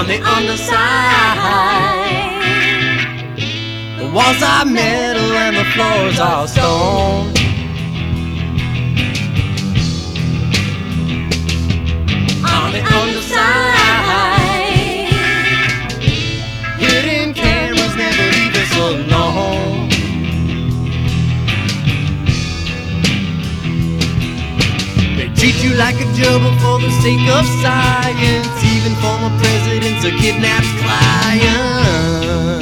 the underside. The walls are metal and the floors are stone. On the underside, hidden cameras never leave us alone. They treat you like a gerbil for the sake of science. Even former presidents are kidnapped clients.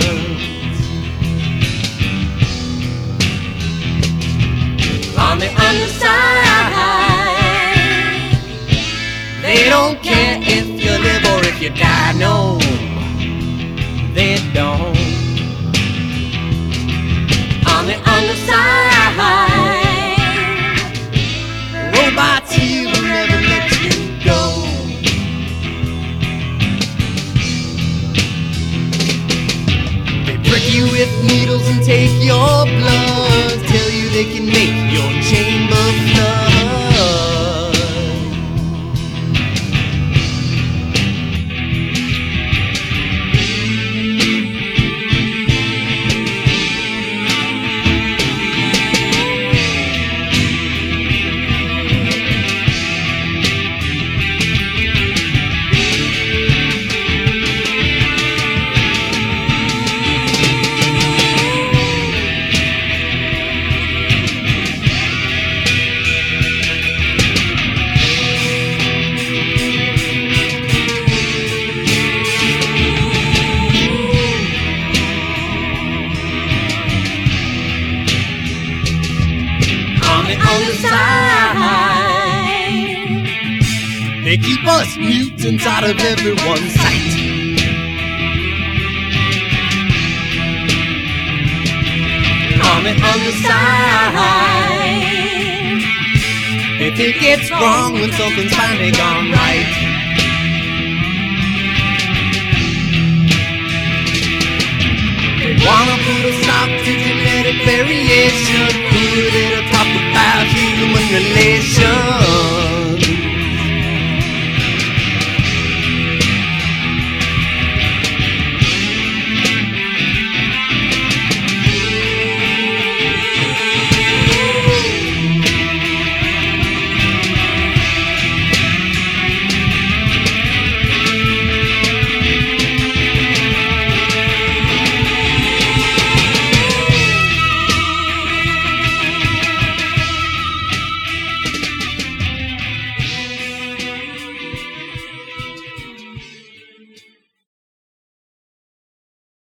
On the underside, they don't care if you live or if you die. No, they don't. On the underside, robots here will never let you go. They prick you with needles and take your blood. Tell you they can make your chamber flood. On the side, they keep us mutants out of everyone's sight. On the underside, they think it's wrong when something's finally gone right. They wanna put a stop to genetic variation, put it